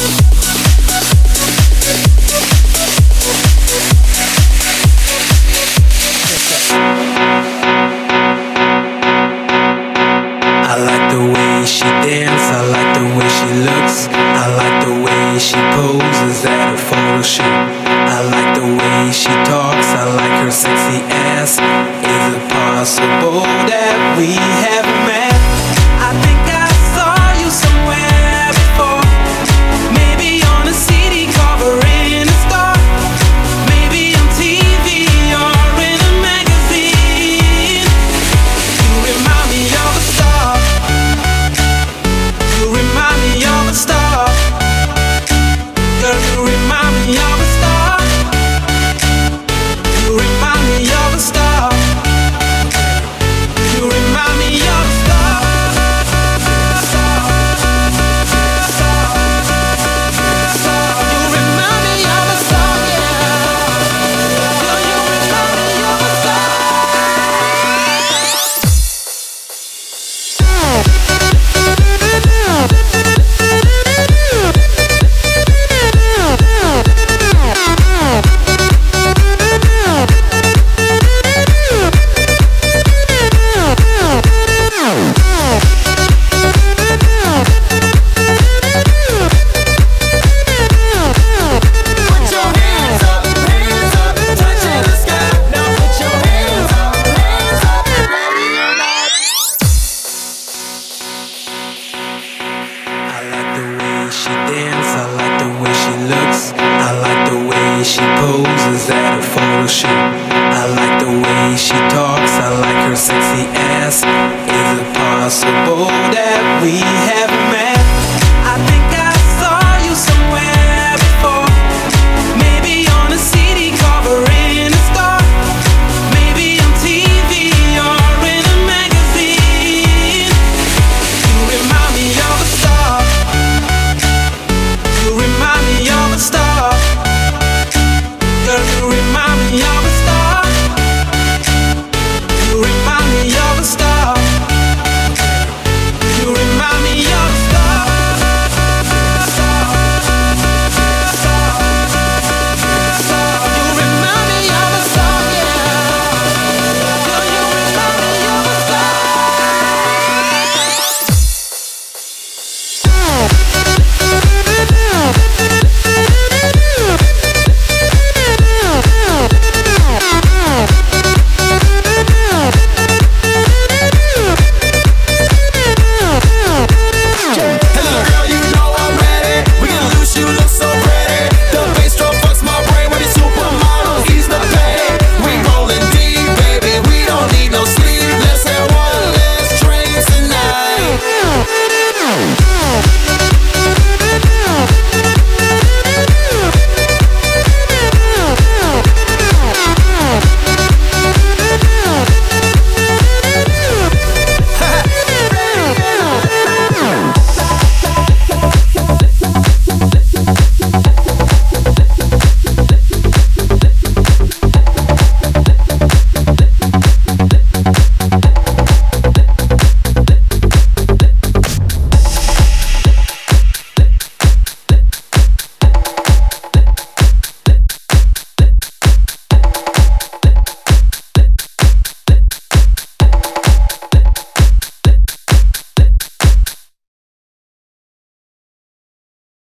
I like the way she dances, I like the way she looks, I like the way she poses at a photo shoot. I like the way she talks, I like her sexy ass. Is it possible that we have met? I think I saw you somewhere before. Maybe on a CD cover in a store, maybe on TV or in a magazine. You remind me of a star. You remind me of a star. Girl, you remind me of a star. You remind me of a star. You remind me of a star. You remind me of a star, yeah. Girl, you remind me of a star. I like the way she dances, I like the way she looks, I like the way she poses at a photo shoot. I like the way she talks, I like her sexy ass. Is it possible that we have